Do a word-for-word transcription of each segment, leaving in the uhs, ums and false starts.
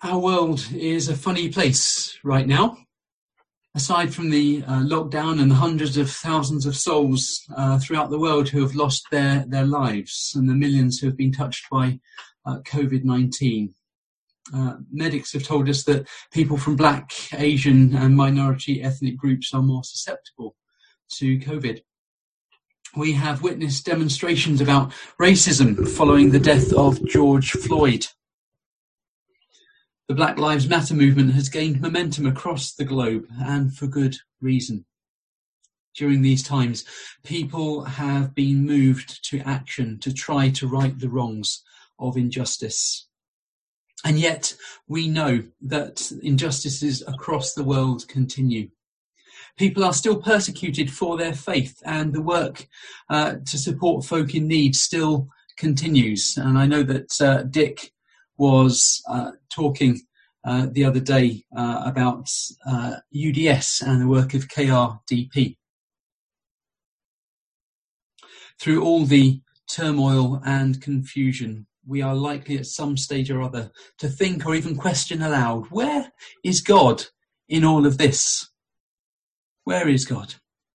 Our world is a funny place right now. Aside from the uh, lockdown and the hundreds of thousands of souls uh, throughout the world who have lost their, their lives and the millions who have been touched by uh, covid nineteen. Uh, medics have told us that people from Black, Asian and minority ethnic groups are more susceptible to COVID. We have witnessed demonstrations about racism following the death of George Floyd. The Black Lives Matter movement has gained momentum across the globe, and for good reason. During these times, people have been moved to action to try to right the wrongs of injustice. And yet, we know that injustices across the world continue. People are still persecuted for their faith, and the work uh, to support folk in need still continues. And I know that uh, Dick was uh, talking uh, the other day uh, about uh, U D S and the work of K R D P. Through all the turmoil and confusion, we are likely at some stage or other to think or even question aloud, where is God in all of this? Where is God?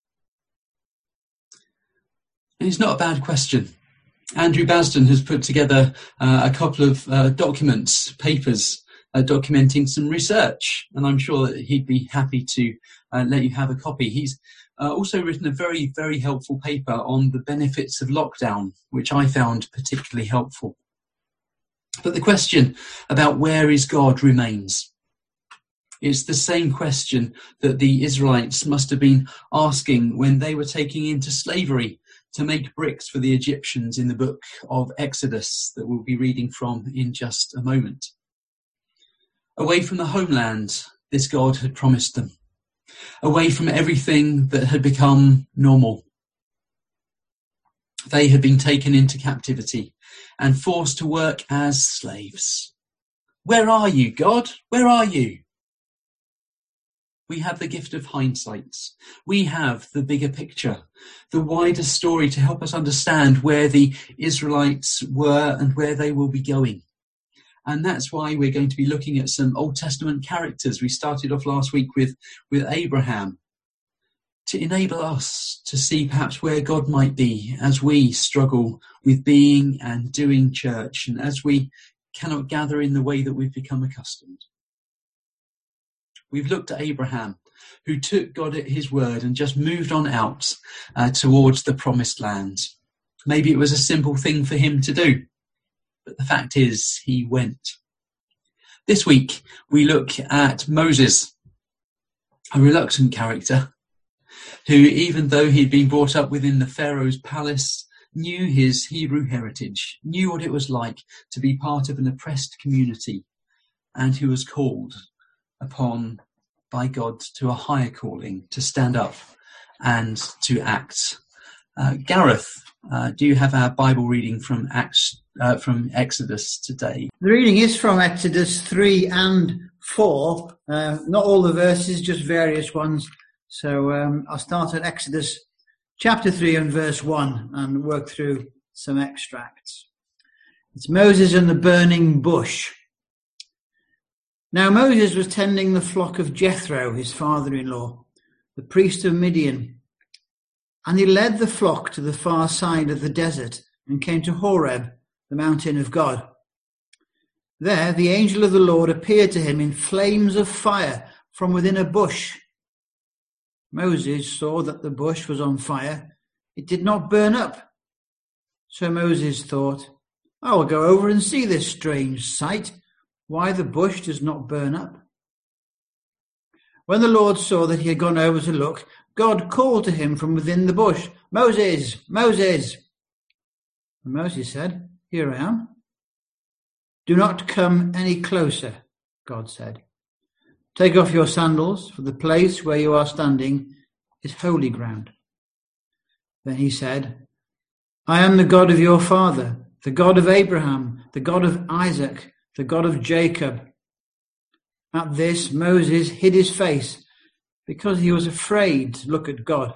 And it's not a bad question. Andrew Basden has put together uh, a couple of uh, documents, papers, uh, documenting some research, and I'm sure that he'd be happy to uh, let you have a copy. He's uh, also written a very, very helpful paper on the benefits of lockdown, which I found particularly helpful. But the question about where is God remains. It's the same question that the Israelites must have been asking when they were taken into slavery to make bricks for the Egyptians in the book of Exodus that we'll be reading from in just a moment. Away from the homeland, this God had promised them. Away from everything that had become normal. They had been taken into captivity and forced to work as slaves. Where are you, God? Where are you? We have the gift of hindsight. We have the bigger picture, the wider story to help us understand where the Israelites were and where they will be going. And that's why we're going to be looking at some Old Testament characters. We started off last week with, with Abraham, to enable us to see perhaps where God might be as we struggle with being and doing church, and as we cannot gather in the way that we've become accustomed. We've looked at Abraham, who took God at his word and just moved on out uh, towards the promised land. Maybe it was a simple thing for him to do, but the fact is he went. This week we look at Moses, a reluctant character, who, even though he'd been brought up within the Pharaoh's palace, knew his Hebrew heritage, knew what it was like to be part of an oppressed community, and who was called upon by God to a higher calling, to stand up and to act. Uh, Gareth, uh, do you have our Bible reading from Acts, uh, from Exodus today? The reading is from Exodus three and four, uh, not all the verses, just various ones. So um, I'll start at Exodus chapter three and verse one and work through some extracts. It's Moses and the burning bush. Now Moses was tending the flock of Jethro, his father-in-law, the priest of Midian. And he led the flock to the far side of the desert and came to Horeb, the mountain of God. There the angel of the Lord appeared to him in flames of fire from within a bush. Moses saw that the bush was on fire. It did not burn up. So Moses thought, I will go over and see this strange sight, why the bush does not burn up. When the Lord saw that he had gone over to look, God called to him from within the bush, Moses, Moses. And Moses said, Here I am. Do not come any closer, God said. Take off your sandals, for the place where you are standing is holy ground. Then he said, I am the God of your father, the God of Abraham, the God of Isaac, the God of Jacob. At this, Moses hid his face because he was afraid to look at God.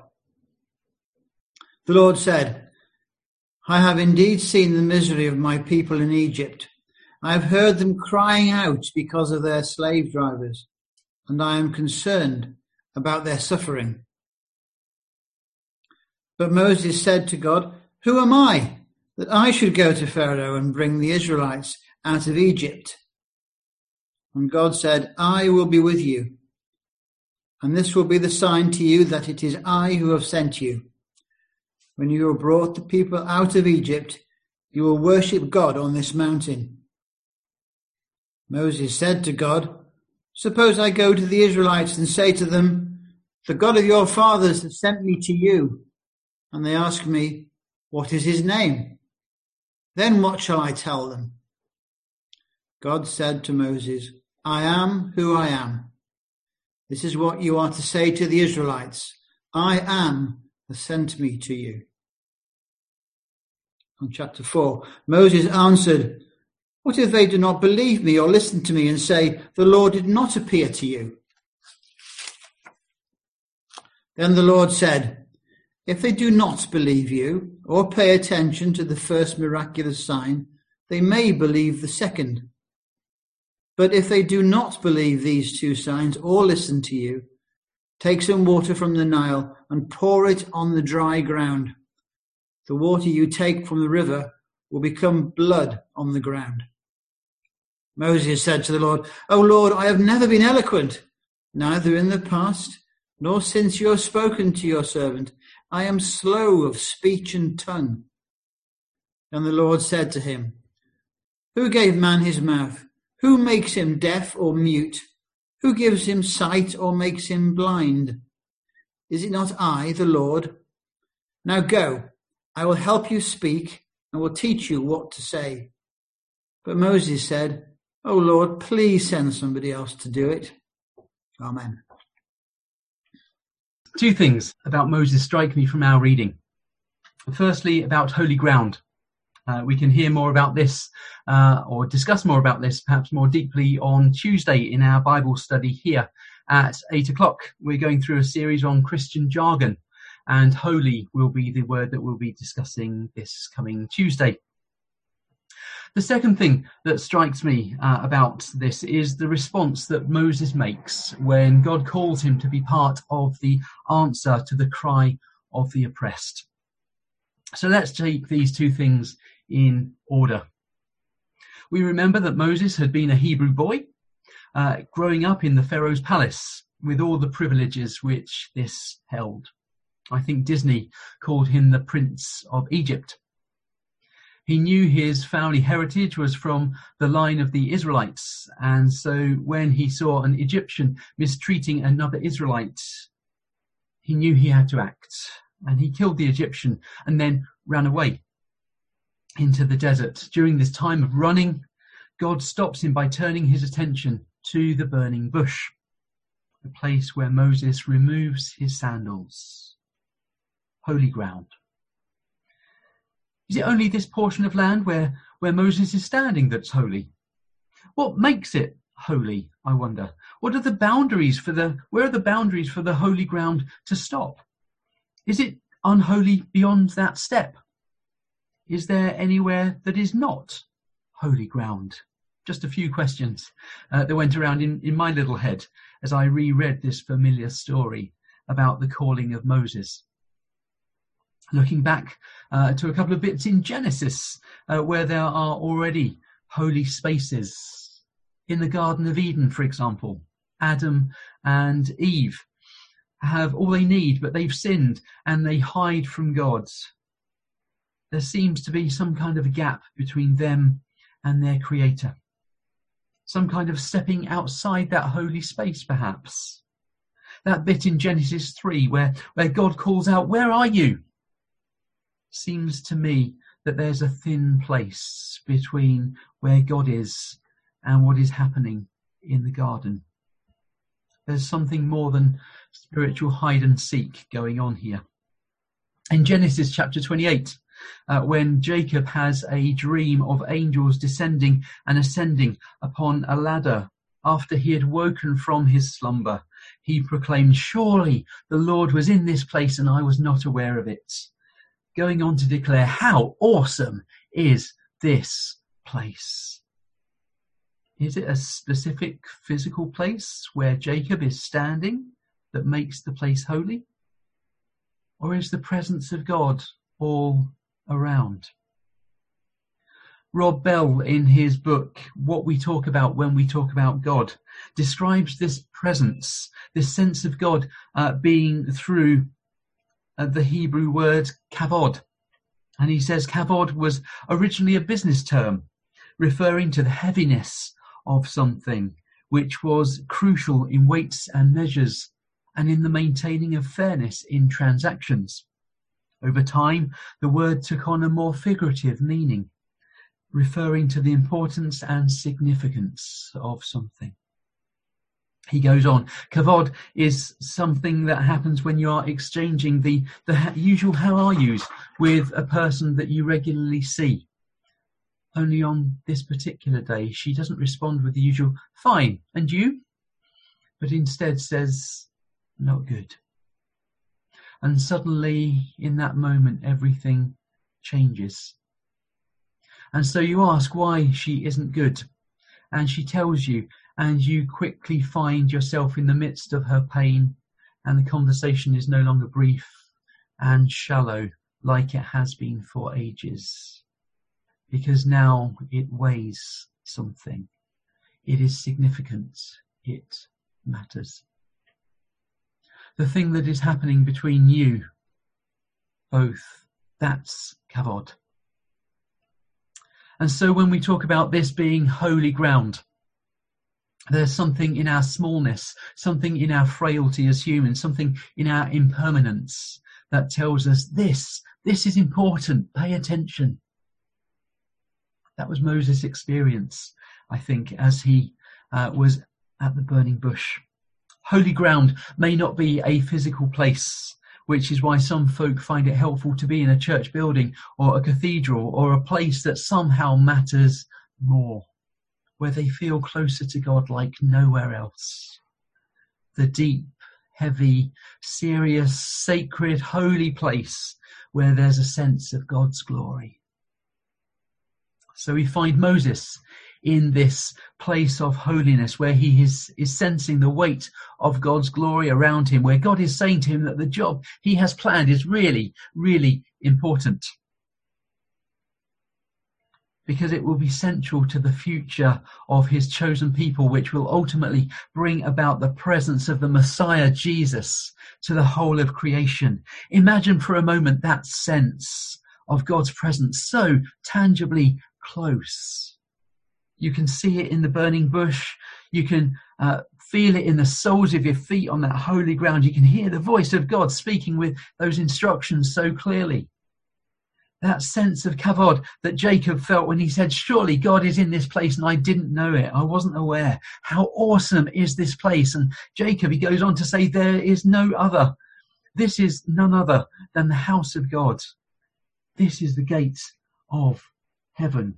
The Lord said, I have indeed seen the misery of my people in Egypt, I have heard them crying out because of their slave drivers, and I am concerned about their suffering. But Moses said to God, who am I that I should go to Pharaoh and bring the Israelites out of Egypt? And God said, I will be with you, and this will be the sign to you that it is I who have sent you. When you have brought the people out of Egypt, you will worship God on this mountain. Moses said to God, suppose I go to the Israelites and say to them, the God of your fathers has sent me to you, and they ask me, what is his name? Then what shall I tell them? God said to Moses, I am who I am. This is what you are to say to the Israelites. I am has sent me to you. On chapter four, Moses answered, what if they do not believe me or listen to me and say, the Lord did not appear to you? Then the Lord said, if they do not believe you or pay attention to the first miraculous sign, they may believe the second. But if they do not believe these two signs or listen to you, take some water from the Nile and pour it on the dry ground. The water you take from the river will become blood on the ground. Moses said to the Lord, O Lord, I have never been eloquent, neither in the past, nor since you have spoken to your servant. I am slow of speech and tongue. And the Lord said to him, who gave man his mouth? Who makes him deaf or mute? Who gives him sight or makes him blind? Is it not I, the Lord? Now go, I will help you speak and will teach you what to say. But Moses said, O Lord, please send somebody else to do it. Amen. Two things about Moses strike me from our reading. Firstly, about holy ground. Uh, we can hear more about this uh, or discuss more about this perhaps more deeply on Tuesday in our Bible study here at eight o'clock. We're going through a series on Christian jargon, and holy will be the word that we'll be discussing this coming Tuesday. The second thing that strikes me uh, about this is the response that Moses makes when God calls him to be part of the answer to the cry of the oppressed. So let's take these two things in order. We remember that Moses had been a Hebrew boy, uh, growing up in the Pharaoh's palace with all the privileges which this held. I think Disney called him the Prince of Egypt. He knew his family heritage was from the line of the Israelites, and so when he saw an Egyptian mistreating another Israelite, he knew he had to act, and he killed the Egyptian and then ran away into the desert. During this time of running, God stops him by turning his attention to the burning bush, the place where Moses removes his sandals. Holy ground. Is it only this portion of land where, where Moses is standing that's holy? What makes it holy, I wonder? What are the boundaries for the, where are the boundaries for the holy ground to stop? Is it unholy beyond that step? Is there anywhere that is not holy ground? Just a few questions uh, that went around in, in my little head as I reread this familiar story about the calling of Moses. Looking back uh, to a couple of bits in Genesis, uh, where there are already holy spaces. In the Garden of Eden, for example, Adam and Eve have all they need, but they've sinned and they hide from God. There seems to be some kind of a gap between them and their Creator. Some kind of stepping outside that holy space, perhaps. That bit in Genesis three where, where God calls out, "Where are you?" Seems to me that there's a thin place between where God is and what is happening in the garden. There's something more than spiritual hide and seek going on here. In Genesis chapter twenty-eight, uh, when Jacob has a dream of angels descending and ascending upon a ladder after he had woken from his slumber, he proclaimed, "Surely the Lord was in this place and I was not aware of it." Going on to declare, how awesome is this place? Is it a specific physical place where Jacob is standing that makes the place holy? Or is the presence of God all around? Rob Bell, in his book, What We Talk About When We Talk About God, describes this presence, this sense of God uh, being through uh, the Hebrew word kavod. And he says kavod was originally a business term, referring to the heaviness of something, which was crucial in weights and measures and in the maintaining of fairness in transactions. Over time, the word took on a more figurative meaning, referring to the importance and significance of something. He goes on, kavod is something that happens when you are exchanging the, the usual how are yous with a person that you regularly see. Only on this particular day, she doesn't respond with the usual, fine, and you? But instead says, not good. And suddenly, in that moment, everything changes. And so you ask why she isn't good. And she tells you, and you quickly find yourself in the midst of her pain, and the conversation is no longer brief and shallow like it has been for ages. Because now it weighs something. It is significant. It matters. The thing that is happening between you both, that's kavod. And so when we talk about this being holy ground, there's something in our smallness, something in our frailty as humans, something in our impermanence that tells us this, this is important, pay attention. That was Moses' experience, I think, as he uh, was at the burning bush. Holy ground may not be a physical place, which is why some folk find it helpful to be in a church building or a cathedral or a place that somehow matters more, where they feel closer to God like nowhere else. The deep, heavy, serious, sacred, holy place where there's a sense of God's glory. So we find Moses in this place of holiness where he is, is sensing the weight of God's glory around him, where God is saying to him that the job he has planned is really, really important. Because it will be central to the future of his chosen people, which will ultimately bring about the presence of the Messiah, Jesus, to the whole of creation. Imagine for a moment that sense of God's presence so tangibly close. You can see it in the burning bush. You can uh, feel it in the soles of your feet on that holy ground. You can hear the voice of God speaking with those instructions so clearly. That sense of kavod that Jacob felt when he said, surely God is in this place and I didn't know it. I wasn't aware. How awesome is this place? And Jacob, he goes on to say, there is no other. This is none other than the house of God. This is the gate of heaven.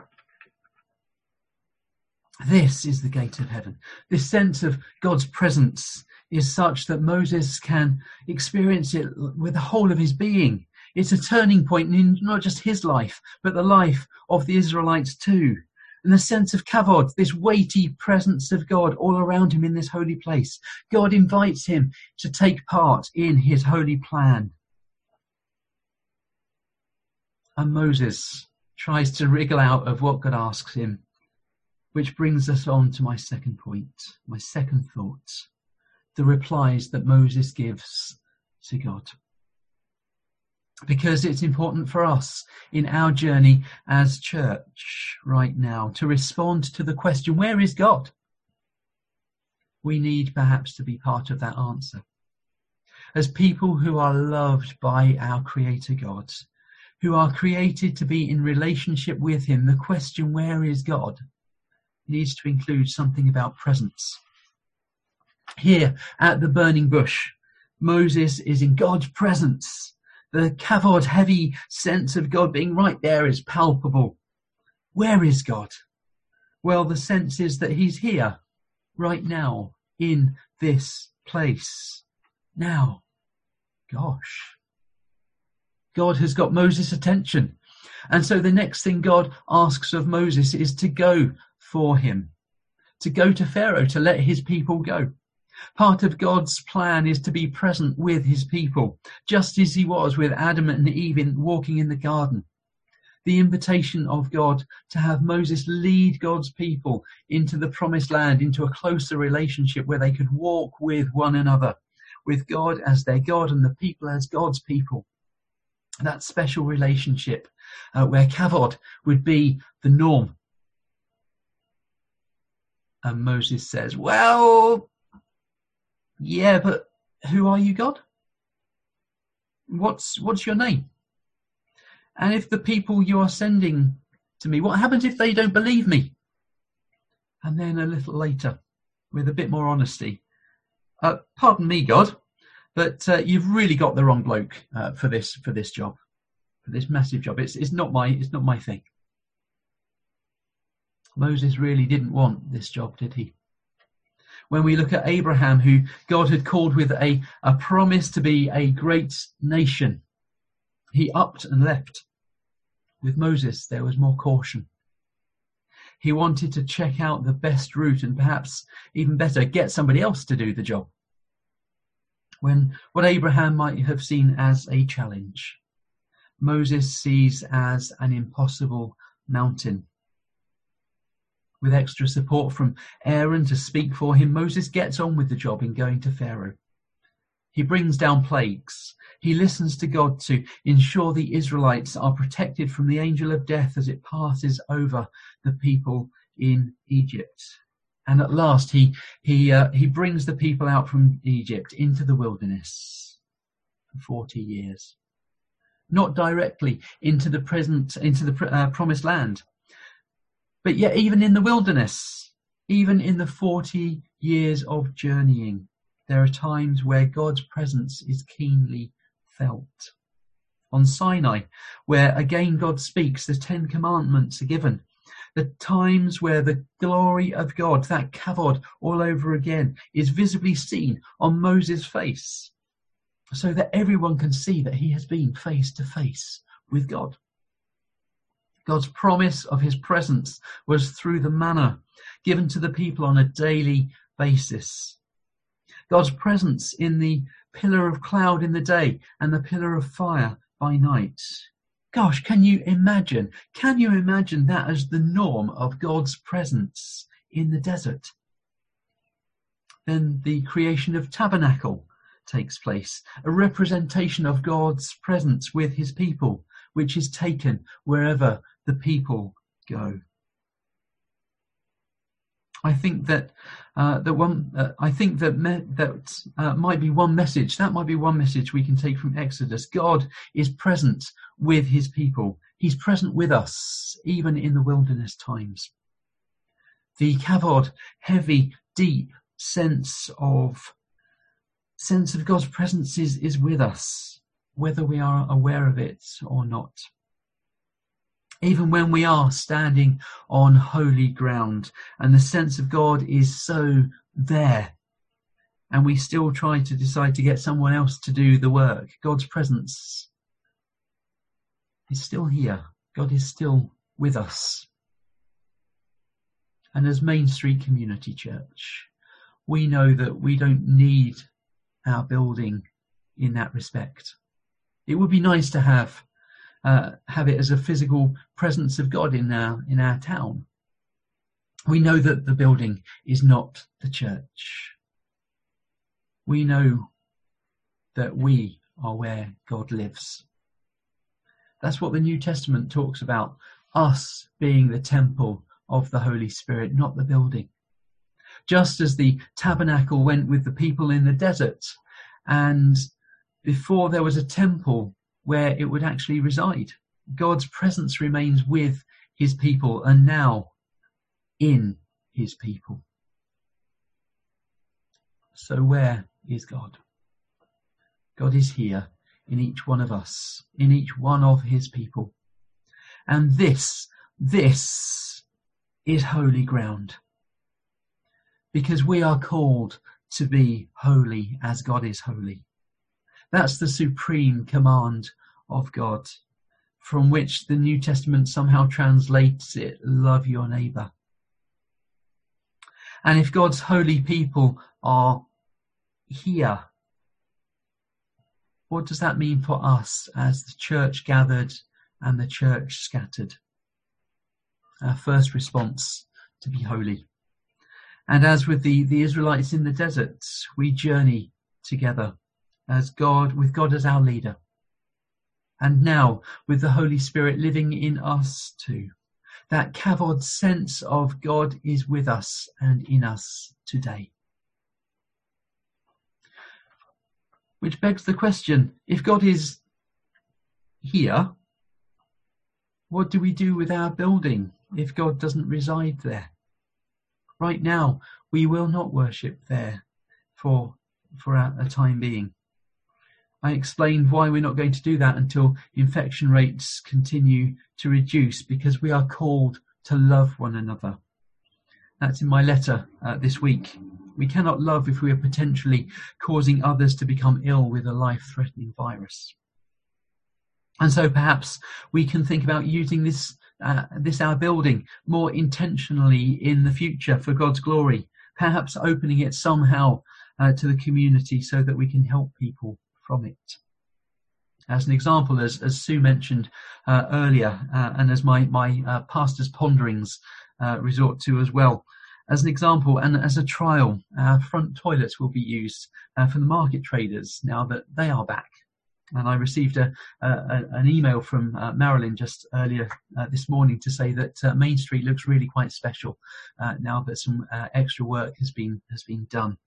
This is the gate of heaven. This sense of God's presence is such that Moses can experience it with the whole of his being. It's a turning point in not just his life, but the life of the Israelites too. And the sense of kavod, this weighty presence of God all around him in this holy place. God invites him to take part in his holy plan. And Moses tries to wriggle out of what God asks him, which brings us on to my second point, my second thought, the replies that Moses gives to God. Because it's important for us in our journey as church right now to respond to the question, where is God? We need perhaps to be part of that answer. As people who are loved by our Creator God, who are created to be in relationship with him, the question, where is God, needs to include something about presence. Here at the burning bush, Moses is in God's presence. The kavod, heavy sense of God being right there is palpable. Where is God? Well, the sense is that he's here, right now, in this place. Now, gosh. God has got Moses' attention. And so the next thing God asks of Moses is to go for him. to go to Pharaoh to let his people go. Part of God's plan is to be present with his people, just as he was with Adam and Eve in, walking in the garden. The invitation of God to have Moses lead God's people into the promised land, into a closer relationship where they could walk with one another, with God as their God and the people as God's people. That special relationship uh, where kavod would be the norm. And Moses says, well, yeah, but who are you, God? What's what's your name? And if the people you are sending to me, what happens if they don't believe me? And then a little later, with a bit more honesty, uh, pardon me, God, but uh, you've really got the wrong bloke uh, for this for this job, for this massive job. It's it's not my it's not my thing. Moses really didn't want this job, did he? When we look at Abraham, who God had called with a, a promise to be a great nation, he upped and left. With Moses, there was more caution. He wanted to check out the best route and perhaps even better, get somebody else to do the job. When what Abraham might have seen as a challenge, Moses sees as an impossible mountain. With extra support from Aaron to speak for him, Moses gets on with the job in going to Pharaoh. He brings down plagues. He listens to God to ensure the Israelites are protected from the angel of death as it passes over the people in Egypt. And at last, he he uh, he brings the people out from Egypt into the wilderness for forty years, not directly into the present into the uh, promised land. But yet even in the wilderness, even in the forty years of journeying, there are times where God's presence is keenly felt. On Sinai, where again God speaks, the Ten Commandments are given. The times where the glory of God, that kavod all over again, is visibly seen on Moses' face, so that everyone can see that he has been face to face with God. God's promise of his presence was through the manna given to the people on a daily basis. God's presence in the pillar of cloud in the day and the pillar of fire by night. Gosh, can you imagine? Can you imagine that as the norm of God's presence in the desert? Then the creation of tabernacle takes place, a representation of God's presence with his people, which is taken wherever the people go. I think that uh, the one. Uh, I think that me, that uh, might be one message. That might be one message we can take from Exodus. God is present with his people. He's present with us, even in the wilderness times. The kavod, heavy, deep sense of sense of God's presence is is with us, whether we are aware of it or not. Even when we are standing on holy ground and the sense of God is so there, and we still try to decide to get someone else to do the work, God's presence is still here. God is still with us. And as Main Street Community Church, we know that we don't need our building in that respect. It would be nice to have Uh, have it as a physical presence of God in our in our town. We know that the building is not the church. We know that we are where God lives. That's what the New Testament talks about, us being the temple of the Holy Spirit, not the building. Just as the tabernacle went with the people in the desert, and before there was a temple where it would actually reside. God's presence remains with his people and now in his people. So where is God? God is here in each one of us, in each one of his people. And this, this is holy ground. Because we are called to be holy as God is holy. That's the supreme command of God, from which the New Testament somehow translates it, love your neighbour. And if God's holy people are here, what does that mean for us as the church gathered and the church scattered? Our first response, to be holy. And as with the, the Israelites in the desert, we journey together as God, with God as our leader. And now with the Holy Spirit living in us too. That kavod sense of God is with us and in us today. Which begs the question, if God is here, what do we do with our building if God doesn't reside there? Right now, we will not worship there for, for a, a time being. I explained why we're not going to do that until infection rates continue to reduce, because we are called to love one another. That's in my letter uh, this week. We cannot love if we are potentially causing others to become ill with a life-threatening virus. And so perhaps we can think about using this, uh, this our building more intentionally in the future for God's glory, perhaps opening it somehow uh, to the community so that we can help people from it. As an example, as, as Sue mentioned uh, earlier, uh, and as my, my uh, pastor's ponderings uh, resort to as well, as an example and as a trial, our front toilets will be used uh, for the market traders now that they are back. And I received a, a, an email from uh, Marilyn just earlier uh, this morning to say that uh, Main Street looks really quite special uh, now that some uh, extra work has been has been done.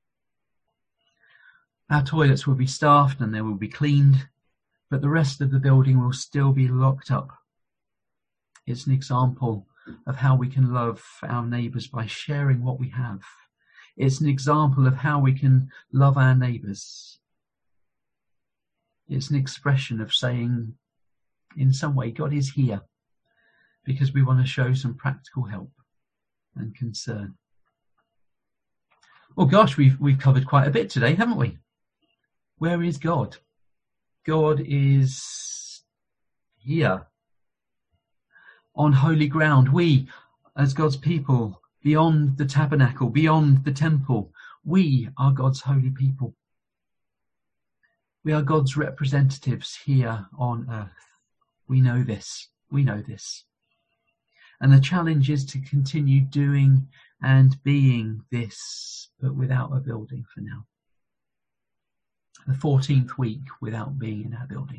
Our toilets will be staffed and they will be cleaned, but the rest of the building will still be locked up. It's an example of how we can love our neighbours by sharing what we have. It's an example of how we can love our neighbours. It's an expression of saying, in some way, God is here because we want to show some practical help and concern. Well, gosh, we've we've covered quite a bit today, haven't we? Where is God? God is here. On holy ground, we, as God's people, beyond the tabernacle, beyond the temple, we are God's holy people. We are God's representatives here on earth. We know this. We know this. And the challenge is to continue doing and being this, but without a building for now. The fourteenth week without being in our building.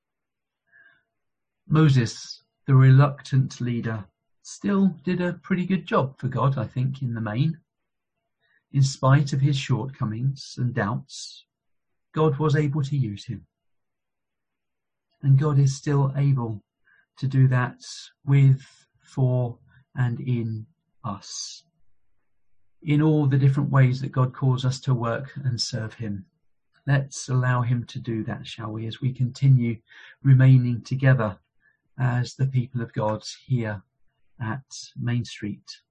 Moses, the reluctant leader, still did a pretty good job for God, I think, in the main. In spite of his shortcomings and doubts, God was able to use him. And God is still able to do that with, for, and in us. In all the different ways that God calls us to work and serve him. Let's allow him to do that, shall we, as we continue remaining together as the people of God here at Main Street